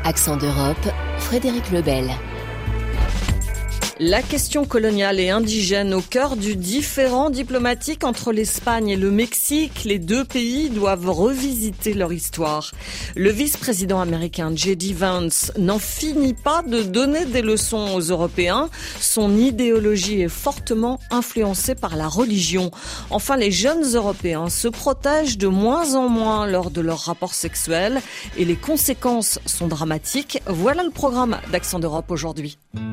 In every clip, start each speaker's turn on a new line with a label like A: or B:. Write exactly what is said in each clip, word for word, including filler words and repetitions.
A: Accent d'Europe, Frédéric Lebel.
B: La question coloniale et indigène au cœur du différend diplomatique entre l'Espagne et le Mexique. Les deux pays doivent revisiter leur histoire. Le vice-président américain J D Vance n'en finit pas de donner des leçons aux Européens. Son idéologie est fortement influencée par la religion. Enfin, les jeunes Européens se protègent de moins en moins lors de leurs rapports sexuels et les conséquences sont dramatiques. Voilà le programme d'Accent d'Europe aujourd'hui.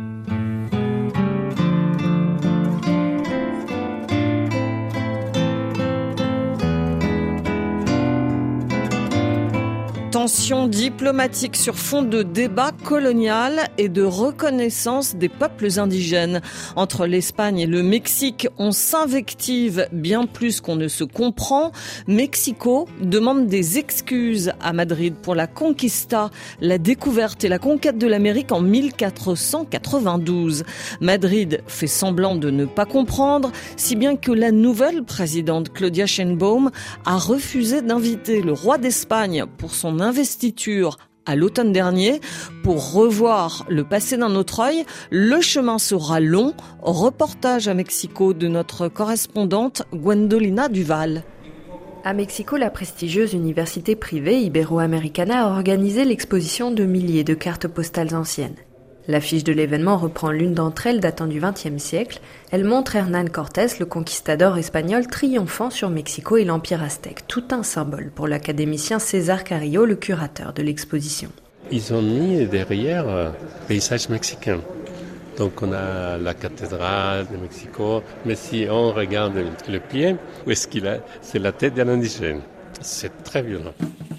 B: Tensions diplomatiques sur fond de débat colonial et de reconnaissance des peuples indigènes. Entre l'Espagne et le Mexique, on s'invective bien plus qu'on ne se comprend. Mexico demande des excuses à Madrid pour la conquista, la découverte et la conquête de l'Amérique en mille quatre cent quatre-vingt-douze. Madrid fait semblant de ne pas comprendre, si bien que la nouvelle présidente Claudia Sheinbaum a refusé d'inviter le roi d'Espagne pour son investiture à l'automne dernier pour revoir le passé d'un autre œil. Le chemin sera long. Reportage à Mexico de notre correspondante Gwendolina Duval.
C: À Mexico, la prestigieuse université privée Iberoamericana a organisé l'exposition de milliers de cartes postales anciennes. L'affiche de l'événement reprend l'une d'entre elles datant du vingtième siècle. Elle montre Hernán Cortés, le conquistador espagnol, triomphant sur Mexico et l'Empire aztèque. Tout un symbole pour l'académicien César Carrillo, le curateur de l'exposition.
D: Ils ont mis derrière un paysage mexicain. Donc on a la cathédrale de Mexico, mais si on regarde le pied, où est-ce qu'il a ? C'est la tête d'un indigène. C'est très violent.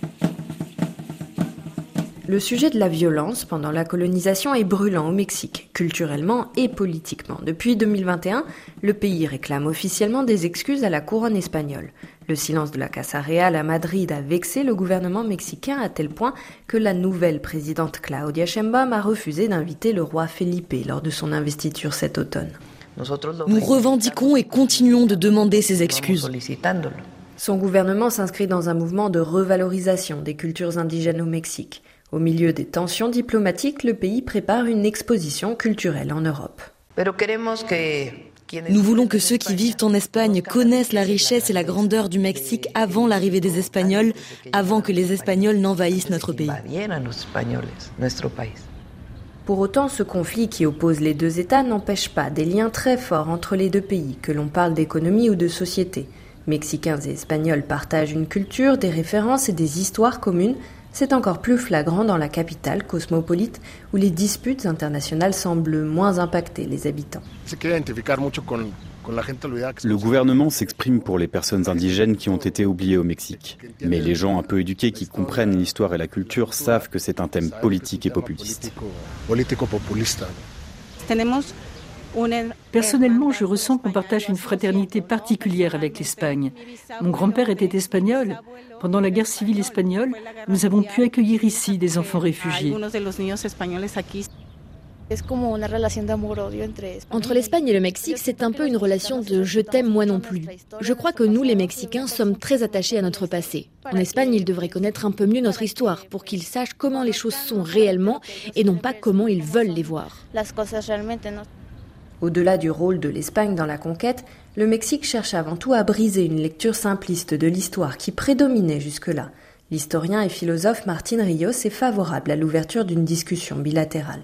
C: Le sujet de la violence pendant la colonisation est brûlant au Mexique, culturellement et politiquement. Depuis deux mille vingt et un, le pays réclame officiellement des excuses à la couronne espagnole. Le silence de la Casa Real à Madrid a vexé le gouvernement mexicain à tel point que la nouvelle présidente Claudia Sheinbaum a refusé d'inviter le roi Felipe lors de son investiture cet automne.
E: Nous revendiquons et continuons de demander ces excuses.
C: Son gouvernement s'inscrit dans un mouvement de revalorisation des cultures indigènes au Mexique. Au milieu des tensions diplomatiques, le pays prépare une exposition culturelle en Europe.
E: Nous voulons que ceux qui vivent en Espagne connaissent la richesse et la grandeur du Mexique avant l'arrivée des Espagnols, avant que les Espagnols n'envahissent notre pays.
C: Pour autant, ce conflit qui oppose les deux États n'empêche pas des liens très forts entre les deux pays, que l'on parle d'économie ou de société. Mexicains et Espagnols partagent une culture, des références et des histoires communes. C'est encore plus flagrant dans la capitale cosmopolite où les disputes internationales semblent moins impacter les habitants.
F: Le gouvernement s'exprime pour les personnes indigènes qui ont été oubliées au Mexique. Mais les gens un peu éduqués qui comprennent l'histoire et la culture savent que c'est un thème politique et populiste.
G: Personnellement, je ressens qu'on partage une fraternité particulière avec l'Espagne. Mon grand-père était espagnol. Pendant la guerre civile espagnole, nous avons pu accueillir ici des enfants réfugiés.
H: Entre l'Espagne et le Mexique, c'est un peu une relation de « je t'aime, moi non plus ». Je crois que nous, les Mexicains, sommes très attachés à notre passé. En Espagne, ils devraient connaître un peu mieux notre histoire pour qu'ils sachent comment les choses sont réellement et non pas comment ils veulent les voir.
C: Au-delà du rôle de l'Espagne dans la conquête, le Mexique cherche avant tout à briser une lecture simpliste de l'histoire qui prédominait jusque-là. L'historien et philosophe Martín Ríos est favorable à l'ouverture d'une discussion bilatérale.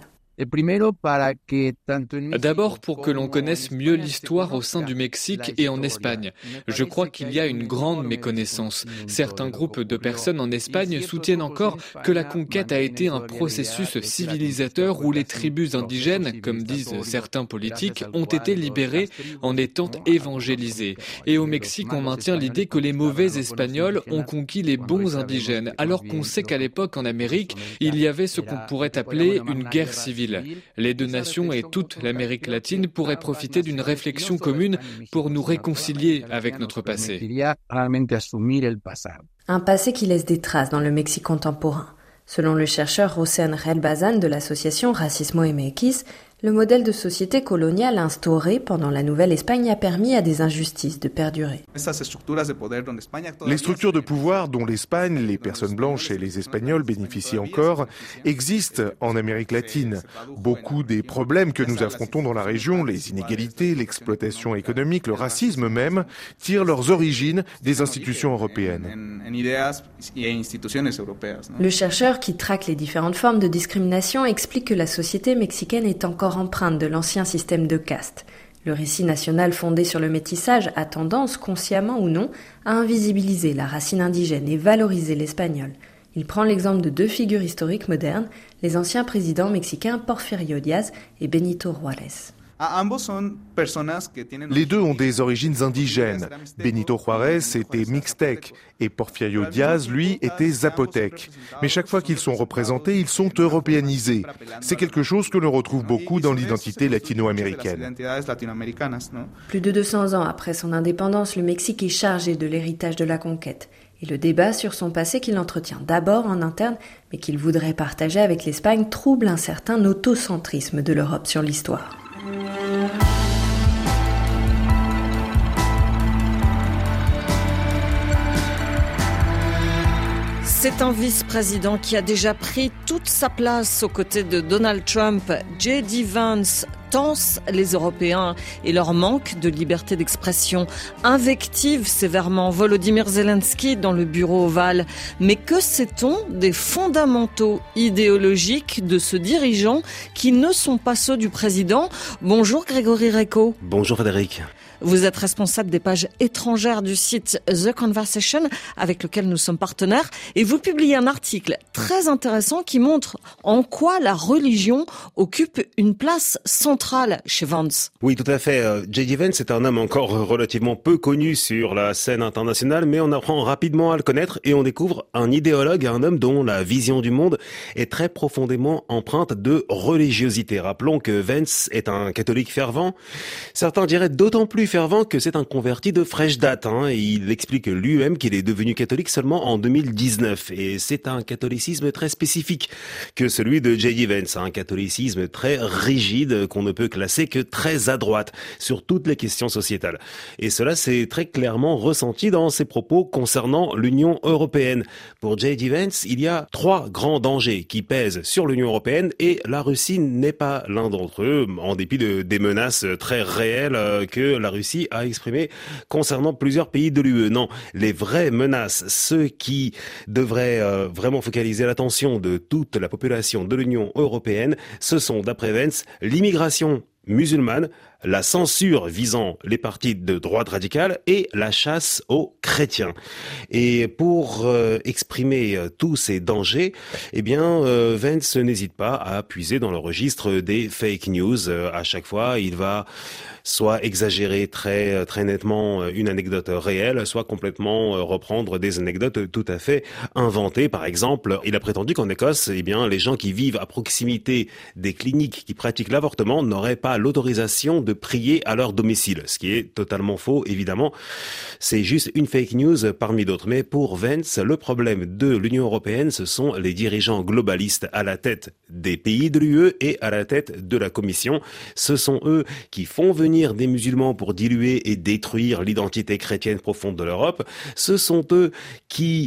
I: D'abord pour que l'on connaisse mieux l'histoire au sein du Mexique et en Espagne. Je crois qu'il y a une grande méconnaissance. Certains groupes de personnes en Espagne soutiennent encore que la conquête a été un processus civilisateur où les tribus indigènes, comme disent certains politiques, ont été libérées en étant évangélisées. Et au Mexique, on maintient l'idée que les mauvais Espagnols ont conquis les bons indigènes, alors qu'on sait qu'à l'époque en Amérique, il y avait ce qu'on pourrait appeler une guerre civile. Les deux nations et toute l'Amérique latine pourraient profiter d'une réflexion commune pour nous réconcilier avec notre passé.
C: Un passé qui laisse des traces dans le Mexique contemporain. Selon le chercheur José Ángel Bazán de l'association Racismo M X, Le modèle de société coloniale instauré pendant la Nouvelle-Espagne a permis à des injustices de perdurer.
J: Les structures de pouvoir dont l'Espagne, les personnes blanches et les Espagnols bénéficient encore existent en Amérique latine. Beaucoup des problèmes que nous affrontons dans la région, les inégalités, l'exploitation économique, le racisme même, tirent leurs origines des institutions européennes.
C: Le chercheur qui traque les différentes formes de discrimination explique que la société mexicaine est encore empreinte de l'ancien système de caste. Le récit national fondé sur le métissage a tendance, consciemment ou non, à invisibiliser la racine indigène et valoriser l'espagnol. Il prend l'exemple de deux figures historiques modernes, les anciens présidents mexicains Porfirio Díaz et Benito Juárez.
J: Les deux ont des origines indigènes. Benito Juárez était mixtèque et Porfirio Díaz, lui, était zapotèque. Mais chaque fois qu'ils sont représentés, ils sont européanisés. C'est quelque chose que l'on retrouve beaucoup dans l'identité latino-américaine.
C: Plus de deux cents ans après son indépendance, le Mexique est chargé de l'héritage de la conquête. Et le débat sur son passé qu'il entretient d'abord en interne, mais qu'il voudrait partager avec l'Espagne, trouble un certain autocentrisme de l'Europe sur l'histoire.
B: C'est un vice-président qui a déjà pris toute sa place aux côtés de Donald Trump. J D Vance tense les Européens et leur manque de liberté d'expression. Invective sévèrement Volodymyr Zelensky dans le bureau ovale. Mais que sait-on des fondamentaux idéologiques de ce dirigeant qui ne sont pas ceux du président? Bonjour Grégory Recco.
K: Bonjour Frédéric.
B: Vous êtes responsable des pages étrangères du site The Conversation, avec lequel nous sommes partenaires, et vous publiez un article très intéressant qui montre en quoi la religion occupe une place centrale chez Vance.
K: Oui, tout à fait. J D Vance est un homme encore relativement peu connu sur la scène internationale, mais on apprend rapidement à le connaître et on découvre un idéologue, un homme dont la vision du monde est très profondément empreinte de religiosité. Rappelons que Vance est un catholique fervent. Certains diraient d'autant plus fervent que c'est un converti de fraîche date. Hein. Il explique lui-même qu'il est devenu catholique seulement en deux mille dix-neuf. Et c'est un catholicisme très spécifique que celui de J D Vance. Un catholicisme très rigide qu'on ne peut classer que très à droite sur toutes les questions sociétales. Et cela s'est très clairement ressenti dans ses propos concernant l'Union européenne. Pour J D Vance, il y a trois grands dangers qui pèsent sur l'Union européenne et la Russie n'est pas l'un d'entre eux, en dépit de, des menaces très réelles que la Russie a exprimé concernant plusieurs pays de l'U E. Non, les vraies menaces, ceux qui devraient euh, vraiment focaliser l'attention de toute la population de l'Union européenne, ce sont, d'après Vance, l'immigration musulmane, la censure visant les partis de droite radicale et la chasse aux chrétiens. Et pour euh, exprimer euh, tous ces dangers, eh bien, euh, Vance n'hésite pas à puiser dans le registre des fake news. Euh, à chaque fois, il va soit exagérer très très nettement une anecdote réelle, soit complètement reprendre des anecdotes tout à fait inventées. Par exemple, il a prétendu qu'en Écosse, eh bien, les gens qui vivent à proximité des cliniques qui pratiquent l'avortement n'auraient pas l'autorisation de prier à leur domicile, ce qui est totalement faux, évidemment. C'est juste une fake news parmi d'autres. Mais pour Vance, le problème de l'Union européenne, ce sont les dirigeants globalistes à la tête des pays de l'U E et à la tête de la Commission. Ce sont eux qui font venir des musulmans pour diluer et détruire l'identité chrétienne profonde de l'Europe. Ce sont eux qui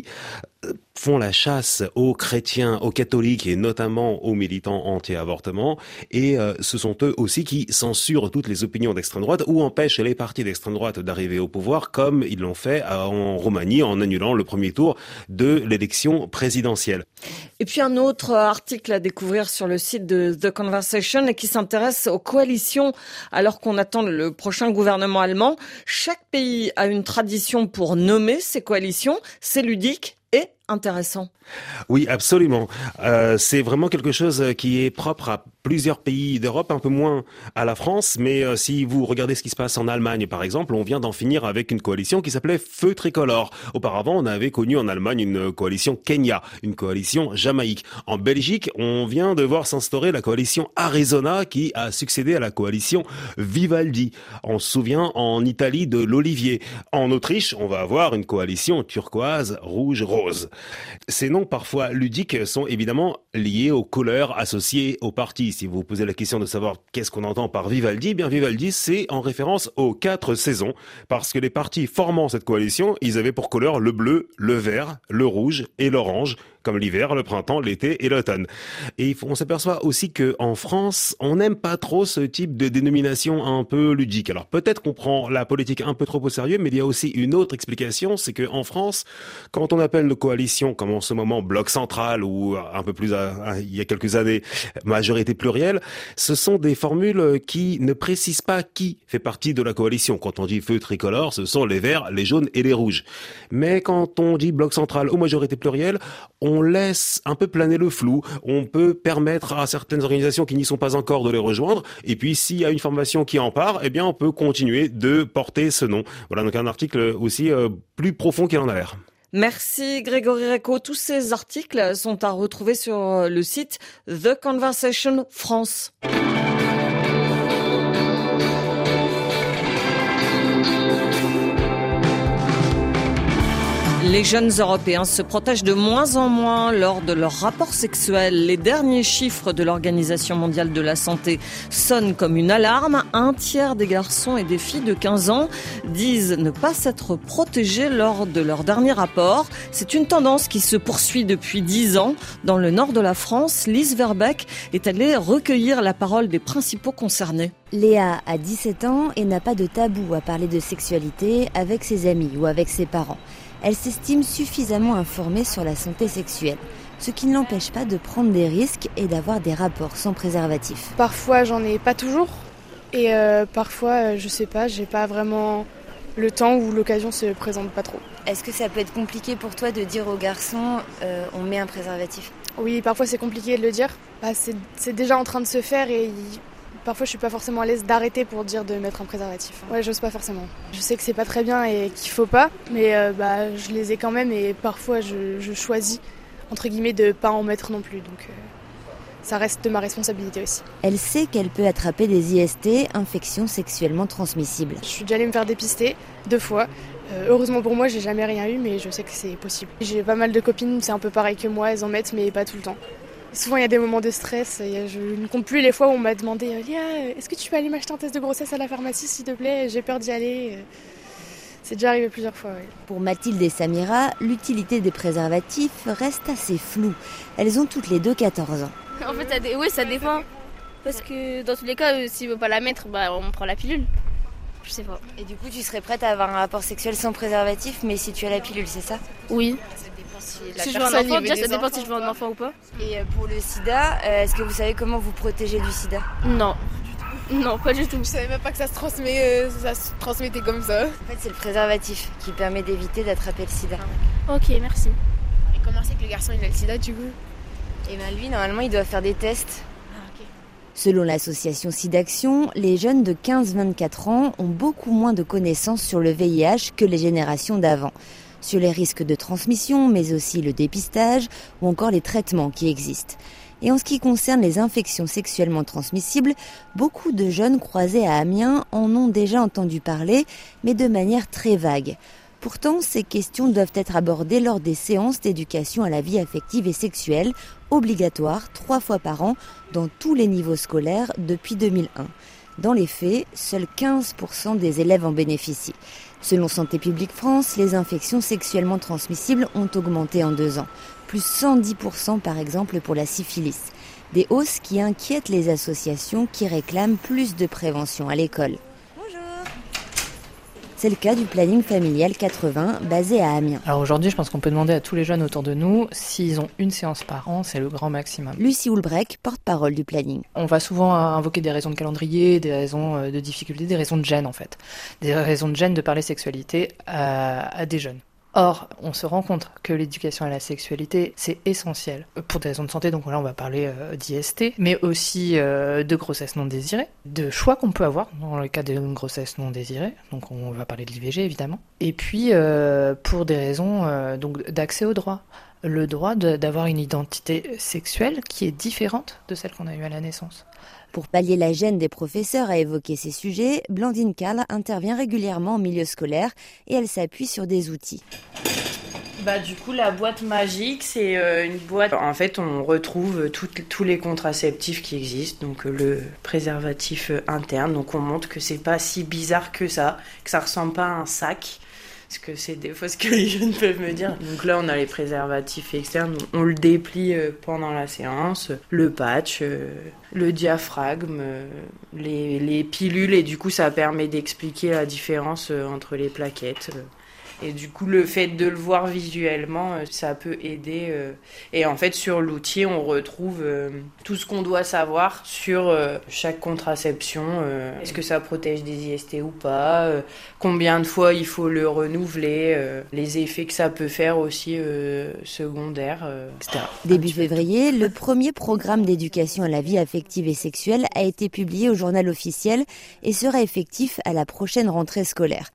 K: font la chasse aux chrétiens, aux catholiques et notamment aux militants anti-avortement. Et euh, ce sont eux aussi qui censurent toutes les opinions d'extrême droite ou empêchent les partis d'extrême droite d'arriver au pouvoir, comme ils l'ont fait en Roumanie en annulant le premier tour de l'élection présidentielle.
B: Et puis un autre article à découvrir sur le site de The Conversation et qui s'intéresse aux coalitions alors qu'on attend le prochain gouvernement allemand. Chaque pays a une tradition pour nommer ses coalitions. C'est ludique et intéressant.
K: Oui, absolument. Euh, c'est vraiment quelque chose qui est propre à plusieurs pays d'Europe, un peu moins à la France. Mais euh, si vous regardez ce qui se passe en Allemagne, par exemple, on vient d'en finir avec une coalition qui s'appelait Feu Tricolore. Auparavant, on avait connu en Allemagne une coalition Kenya, une coalition Jamaïque. En Belgique, on vient de voir s'instaurer la coalition Arizona qui a succédé à la coalition Vivaldi. On se souvient en Italie de l'Olivier. En Autriche, on va avoir une coalition turquoise, rouge, rose. Ces noms parfois ludiques sont évidemment liés aux couleurs associées au parti. Si vous vous posez la question de savoir qu'est-ce qu'on entend par Vivaldi, bien Vivaldi c'est en référence aux quatre saisons, parce que les partis formant cette coalition, ils avaient pour couleur le bleu, le vert, le rouge et l'orange, comme l'hiver, le printemps, l'été et l'automne. Et on s'aperçoit aussi qu'en France, on n'aime pas trop ce type de dénomination un peu ludique. Alors peut-être qu'on prend la politique un peu trop au sérieux, mais il y a aussi une autre explication, c'est qu'en France, quand on appelle nos coalitions, comme en ce moment Bloc Central ou un peu plus à, à, il y a quelques années, majorité plurielle, ce sont des formules qui ne précisent pas qui fait partie de la coalition. Quand on dit feu tricolore, ce sont les verts, les jaunes et les rouges. Mais quand on dit Bloc Central ou majorité plurielle, on On laisse un peu planer le flou, on peut permettre à certaines organisations qui n'y sont pas encore de les rejoindre, et puis s'il y a une formation qui en part, eh bien on peut continuer de porter ce nom. Voilà, donc un article aussi euh, plus profond qu'il en a l'air.
B: Merci Grégory Recco. Tous ces articles sont à retrouver sur le site The Conversation France. Les jeunes Européens se protègent de moins en moins lors de leurs rapports sexuels. Les derniers chiffres de l'Organisation mondiale de la santé sonnent comme une alarme. Un tiers des garçons et des filles de quinze ans disent ne pas s'être protégés lors de leur dernier rapport. C'est une tendance qui se poursuit depuis dix ans. Dans le nord de la France, Lise Verbeek est allée recueillir la parole des principaux concernés.
L: Léa a dix-sept ans et n'a pas de tabou à parler de sexualité avec ses amis ou avec ses parents. Elle s'estime suffisamment informée sur la santé sexuelle, ce qui ne l'empêche pas de prendre des risques et d'avoir des rapports sans préservatif.
M: Parfois j'en ai pas toujours et euh, parfois je sais pas, j'ai pas vraiment le temps ou l'occasion se présente pas trop.
L: Est-ce que ça peut être compliqué pour toi de dire aux garçons euh, on met un préservatif ?
M: Oui, parfois c'est compliqué de le dire. Bah, c'est, c'est déjà en train de se faire et... Il... Parfois, je suis pas forcément à l'aise d'arrêter pour dire de mettre un préservatif. Ouais, j'ose pas forcément. Je sais que c'est pas très bien et qu'il faut pas, mais euh, bah, je les ai quand même et parfois je, je choisis, entre guillemets, de pas en mettre non plus. Donc, euh, ça reste de ma responsabilité aussi.
L: Elle sait qu'elle peut attraper des I S T, infections sexuellement transmissibles.
M: Je suis déjà allée me faire dépister deux fois. Euh, heureusement pour moi, j'ai jamais rien eu, mais je sais que c'est possible. J'ai pas mal de copines, c'est un peu pareil que moi, elles en mettent, mais pas tout le temps. Souvent, il y a des moments de stress. Je ne compte plus les fois où on m'a demandé « Lia, est-ce que tu peux aller m'acheter un test de grossesse à la pharmacie, s'il te plaît ? J'ai peur d'y aller. » C'est déjà arrivé plusieurs fois, oui.
L: Pour Mathilde et Samira, l'utilité des préservatifs reste assez floue. Elles ont toutes les deux quatorze ans.
N: En fait, ça, dé... oui, ça dépend. Parce que dans tous les cas, s'il ne veut pas la mettre, bah, on prend la pilule. Je sais pas.
L: Et du coup, tu serais prête à avoir un rapport sexuel sans préservatif, mais si tu as la pilule, c'est ça ?
N: Oui. Si, si je veux un enfant, déjà ça dépend si je veux un enfant ou pas.
L: Et pour le sida, est-ce que vous savez comment vous protéger du sida ?
N: Non. Non, pas du tout.
O: Je savais même pas que ça se transmet, euh, ça se transmettait comme ça.
L: En fait, c'est le préservatif qui permet d'éviter d'attraper le sida.
N: Ok, merci.
O: Et comment c'est que le garçon il a le sida du coup ?
L: Et bien lui, normalement, il doit faire des tests. Ah, okay. Selon l'association SIDAction, les jeunes de quinze à vingt-quatre ans ont beaucoup moins de connaissances sur le V I H que les générations d'avant. Sur les risques de transmission, mais aussi le dépistage ou encore les traitements qui existent. Et en ce qui concerne les infections sexuellement transmissibles, beaucoup de jeunes croisés à Amiens en ont déjà entendu parler, mais de manière très vague. Pourtant, ces questions doivent être abordées lors des séances d'éducation à la vie affective et sexuelle, obligatoires trois fois par an dans tous les niveaux scolaires depuis deux mille un. Dans les faits, seuls quinze pour cent des élèves en bénéficient. Selon Santé publique France, les infections sexuellement transmissibles ont augmenté en deux ans. Plus cent dix pour cent par exemple pour la syphilis. Des hausses qui inquiètent les associations qui réclament plus de prévention à l'école. Bonjour. C'est le cas du planning familial quatre-vingts basé à Amiens.
P: Alors aujourd'hui, je pense qu'on peut demander à tous les jeunes autour de nous s'ils ont une séance par an, c'est le grand maximum.
L: Lucie Houlbrec, porte-parole du planning.
P: On va souvent invoquer des raisons de calendrier, des raisons de difficulté, des raisons de gêne en fait. Des raisons de gêne de parler sexualité à, à des jeunes. Or, on se rend compte que l'éducation à la sexualité, c'est essentiel pour des raisons de santé, donc là on va parler euh, d'I S T, mais aussi euh, de grossesse non désirée, de choix qu'on peut avoir dans le cas d'une grossesse non désirée, donc on va parler de l'I V G évidemment, et puis euh, pour des raisons euh, donc, d'accès au droit. Le droit de, d'avoir une identité sexuelle qui est différente de celle qu'on a eue à la naissance.
L: Pour pallier la gêne des professeurs à évoquer ces sujets, Blandine Carle intervient régulièrement en milieu scolaire et elle s'appuie sur des outils.
Q: Bah du coup la boîte magique c'est euh, une boîte, en fait on retrouve tout, tous les contraceptifs qui existent, donc euh, le préservatif euh, interne, donc on montre que c'est pas si bizarre que ça, que ça ressemble pas à un sac, parce que c'est des fois ce que les jeunes peuvent me dire. Donc là on a les préservatifs externes, on le déplie euh, pendant la séance, le patch, euh, le diaphragme, euh, les, les pilules, et du coup ça permet d'expliquer la différence euh, entre les plaquettes. Euh. Et du coup, le fait de le voir visuellement, ça peut aider. Et en fait, sur l'outil, on retrouve tout ce qu'on doit savoir sur chaque contraception. Est-ce que ça protège des I S T ou pas? Combien de fois il faut le renouveler? Les effets que ça peut faire aussi secondaires, et cetera.
L: Début février, le premier programme d'éducation à la vie affective et sexuelle a été publié au journal officiel et sera effectif à la prochaine rentrée scolaire.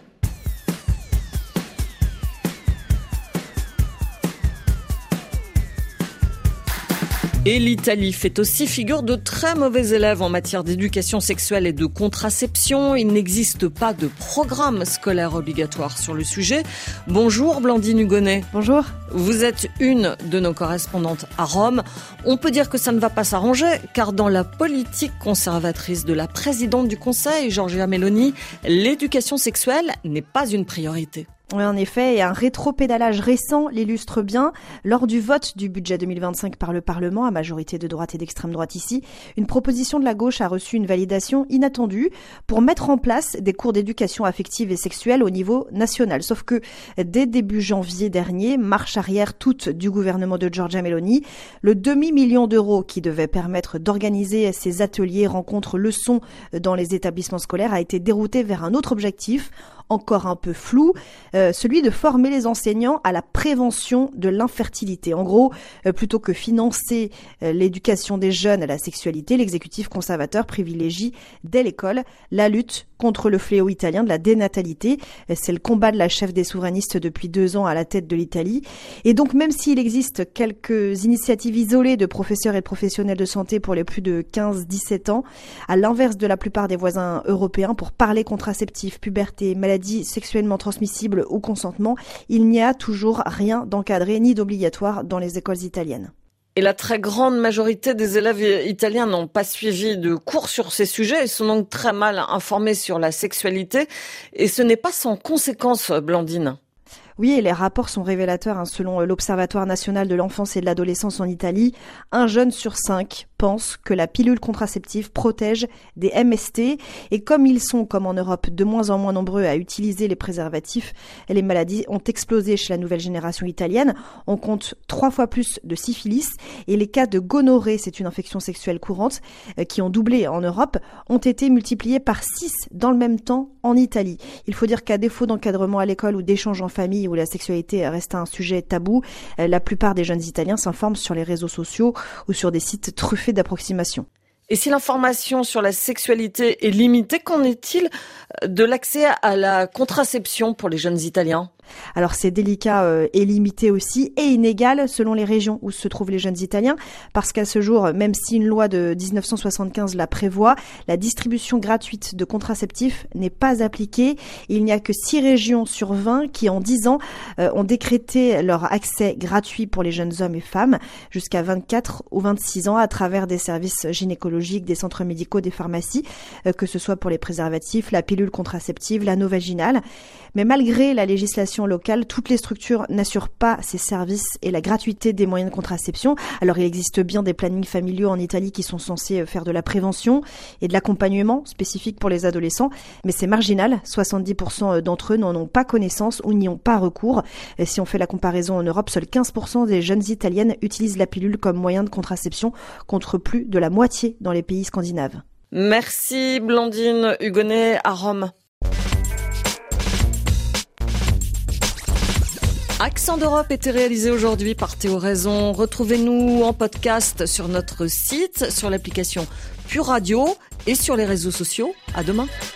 B: Et l'Italie fait aussi figure de très mauvais élèves en matière d'éducation sexuelle et de contraception. Il n'existe pas de programme scolaire obligatoire sur le sujet. Bonjour Blandine Hugonnet.
R: Bonjour.
B: Vous êtes une de nos correspondantes à Rome. On peut dire que ça ne va pas s'arranger, car dans la politique conservatrice de la présidente du Conseil, Giorgia Meloni, l'éducation sexuelle n'est pas une priorité.
R: Oui, en effet, et un rétropédalage récent l'illustre bien. Lors du vote du budget deux mille vingt-cinq par le Parlement, à majorité de droite et d'extrême droite ici, une proposition de la gauche a reçu une validation inattendue pour mettre en place des cours d'éducation affective et sexuelle au niveau national. Sauf que dès début janvier dernier, marche arrière toute du gouvernement de Giorgia Meloni, le demi-million d'euros qui devait permettre d'organiser ces ateliers, rencontres, leçons dans les établissements scolaires a été dérouté vers un autre objectif, encore un peu flou, euh, celui de former les enseignants à la prévention de l'infertilité. En gros, euh, plutôt que financer euh, l'éducation des jeunes à la sexualité, l'exécutif conservateur privilégie dès l'école la lutte contre le fléau italien de la dénatalité. Euh, c'est le combat de la chef des souverainistes depuis deux ans à la tête de l'Italie. Et donc, même s'il existe quelques initiatives isolées de professeurs et de professionnels de santé pour les plus de quinze à dix-sept ans, à l'inverse de la plupart des voisins européens, pour parler contraceptifs, puberté, maladie sexuellement transmissibles ou consentement, il n'y a toujours rien d'encadré ni d'obligatoire dans les écoles italiennes.
B: Et la très grande majorité des élèves italiens n'ont pas suivi de cours sur ces sujets et sont donc très mal informés sur la sexualité. Et ce n'est pas sans conséquence, Blandine.
R: Oui, et les rapports sont révélateurs. Hein. Selon l'Observatoire national de l'enfance et de l'adolescence en Italie, un jeune sur cinq pense que la pilule contraceptive protège des M S T. Et comme ils sont, comme en Europe, de moins en moins nombreux à utiliser les préservatifs, les maladies ont explosé chez la nouvelle génération italienne. On compte trois fois plus de syphilis. Et les cas de gonorrhée, c'est une infection sexuelle courante, euh, qui ont doublé en Europe, ont été multipliés par six dans le même temps en Italie. Il faut dire qu'à défaut d'encadrement à l'école ou d'échanges en famille, où la sexualité reste un sujet tabou, la plupart des jeunes Italiens s'informent sur les réseaux sociaux ou sur des sites truffés d'approximations.
B: Et si l'information sur la sexualité est limitée, qu'en est-il de l'accès à la contraception pour les jeunes Italiens ?
R: Alors c'est délicat euh, et limité aussi et inégal selon les régions où se trouvent les jeunes Italiens, parce qu'à ce jour, même si une loi de dix-neuf cent soixante-quinze la prévoit, la distribution gratuite de contraceptifs n'est pas appliquée. Il n'y a que six régions sur vingt qui en dix ans euh, ont décrété leur accès gratuit pour les jeunes hommes et femmes jusqu'à vingt-quatre ou vingt-six ans à travers des services gynécologiques, des centres médicaux, des pharmacies, euh, que ce soit pour les préservatifs, la pilule contraceptive, l'anneau vaginal. Mais malgré la législation locale, toutes les structures n'assurent pas ces services et la gratuité des moyens de contraception. Alors il existe bien des plannings familiaux en Italie qui sont censés faire de la prévention et de l'accompagnement spécifique pour les adolescents, mais c'est marginal. soixante-dix pour cent d'entre eux n'en ont pas connaissance ou n'y ont pas recours. Et si on fait la comparaison en Europe, seuls quinze pour cent des jeunes italiennes utilisent la pilule comme moyen de contraception, contre plus de la moitié dans les pays scandinaves.
B: Merci Blandine Hugonnet à Rome. Accent d'Europe était réalisé aujourd'hui par Théo Raison. Retrouvez-nous en podcast sur notre site, sur l'application Pure Radio et sur les réseaux sociaux. À demain.